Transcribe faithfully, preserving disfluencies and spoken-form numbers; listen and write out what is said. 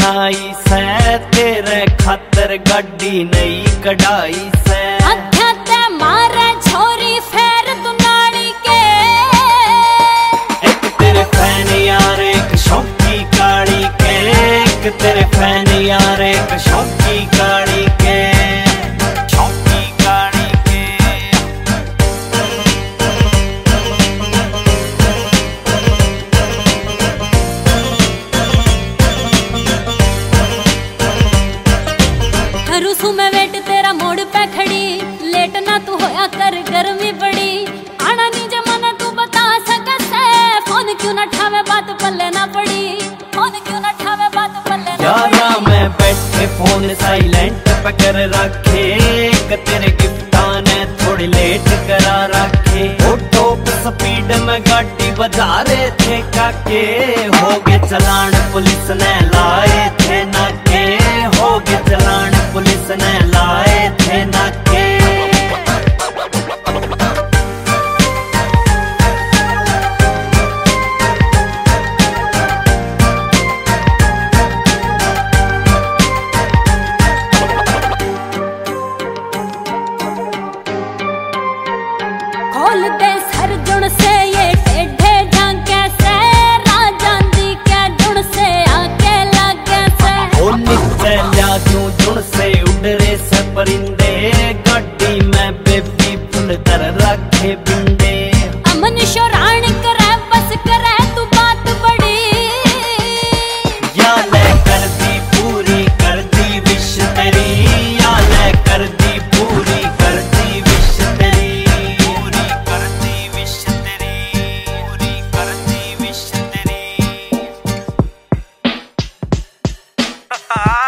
बनाई से, तेरे खातर गाड़ी नई कढ़ाई से। अध्याते मारे छोरी फेर तू नाड़ी के, एक तेरे फैन यार एक शौकी काड़ी के, एक तेरे फैन यार एक शौकी काड़ी के, शौकी काड़ी के। करूँ सू मैं वेट तेरा मोड़ पे खड़ी, लेट ना तू होया कर गर्मी बड़ी। आना नी जमाना तू बता सके से, फोन क्यों ना ठावे बात पल्ले ना पड़ी, फोन क्यों ना ठावे बात पल्ले ना पड़ी। यारा मैं बैठे फोन साइलेंट पे कर रखे, एक तेरे गिफ्टा ने थोड़ी लेट करा रखे। वो टॉप स्पीड में गाड़ी बजा रहे थे काके, हो गए चलान पुलिस ने लाए थे नाके, हो गए चलान पुलिस ने लाए थे नाके। खोल दे सर जुण से ये टेढ़े झांके से, राजा दी क्या जुण से आके लागे से। ओ नीचे ल्या क्यों जुण से उड़रे से परिंदे, गाड़ी में बेबी फुल कर रखे बिंदे। अमन शोराण करे बस करे तू बात बड़ी, या ले कर दी पूरी कर दी विश तेरी, या ले कर दी पूरी कर दी विश तेरी, पूरी कर दी विश तेरी, पूरी कर दी विश तेरी।